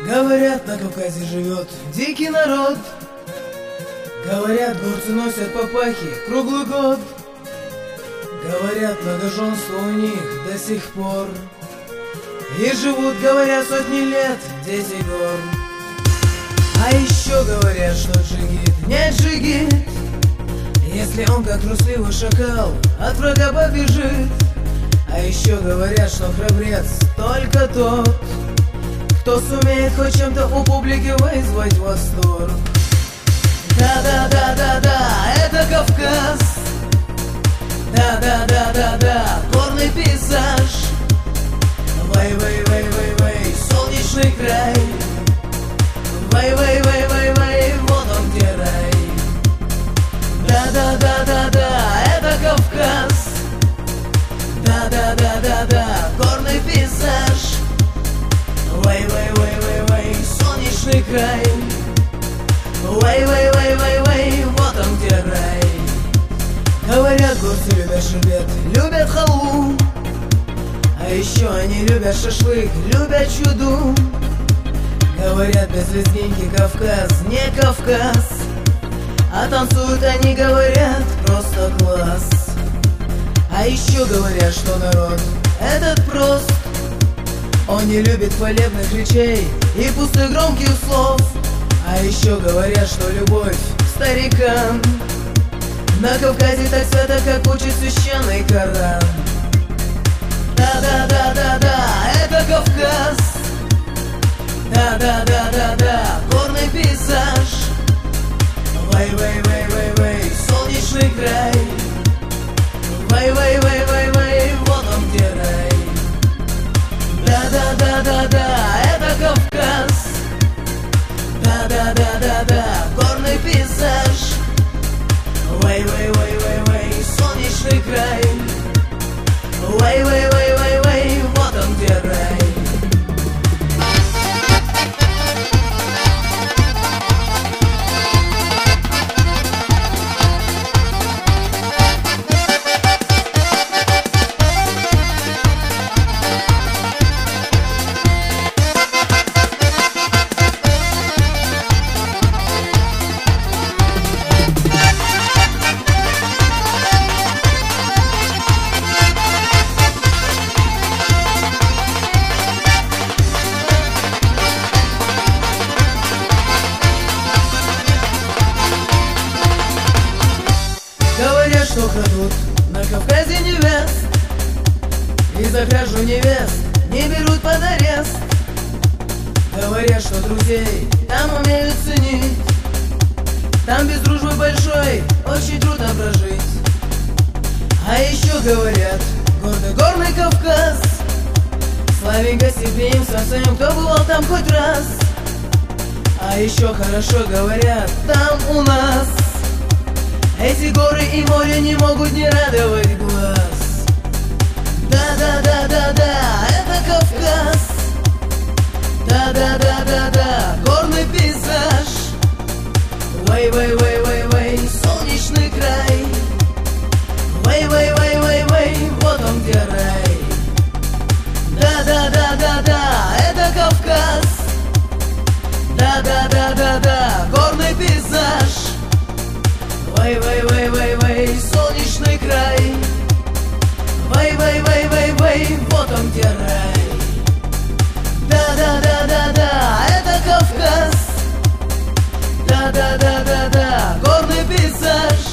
Говорят, на Кавказе живет дикий народ. Говорят, горцы носят папахи круглый год. Говорят, многоженство у них до сих пор. И живут, говорят, сотни лет дети гор. А еще говорят, что джигит не джигит, если он, как трусливый шакал, от врага побежит. А еще говорят, что храбрец только тот, кто сумеет хоть чем-то у публики вызвать восторг. Да-да-да-да-да, это Кавказ. Да-да-да-да-да, горный пейзаж. Вай-вай-вай-вай-вай, солнечный край. Вай-вай-вай-вай-вай, вот он где рай. Да-да-да-да-да, это Кавказ. Да-да-да-да-да, горный пейзаж. Вай-вай-вай-вай-вай, солнечный край. Вай-вай-вай-вай-вай, вот он где рай. Говорят, горцы любят шербет, любят халву. А еще они любят шашлык, любят чуду. Говорят, без лезгинки Кавказ не Кавказ. А танцуют они, говорят, просто класс. А еще говорят, что народ этот прост. Он не любит хвалебных речей и пустых громких слов. А еще говорят, что любовь к старикам на Кавказе так свято, как учит священный Коран. Да-да-да-да-да, это Кавказ. Да-да-да-да-да, горный пейзаж. Вай-вай-вай-вай-вай, солнечный край. Вай-вай-вай-вай-вай, вот он где рай. Да-да-да-да-да, это Кавказ. Да-да-да-да-да, горный пейзаж. Вай-вай-вай-вай-вай, солнечный край. Вай-вай-вай-вай-вай, вот он где рай. Говорят, что крадут на Кавказе невест, и за кражу невест не берут под арест. Говорят, что друзей там умеют ценить, там без дружбы большой очень трудно прожить. А еще говорят, горный Кавказ славен гостеприимством своим, кто бывал там хоть раз. А еще хорошо говорят, там у нас эти горы и море не могут не радовать глаз. Да-да-да-да-да, это Кавказ. Да-да-да-да-да, горный пейзаж. Вай-вай-вай-вай-вай, солнечный край. Вай-вай-вай-вай-вай, вот он где рай. Да-да-да-да-да, это Кавказ. Да-да-да-да-да, горный пейзаж. Вай-вай-вай-вай-вай, солнечный край. Вай-вай-вай-вай-вай, вот он где рай. Да-да-да-да-да, это Кавказ. Да-да-да-да-да, горный пейзаж.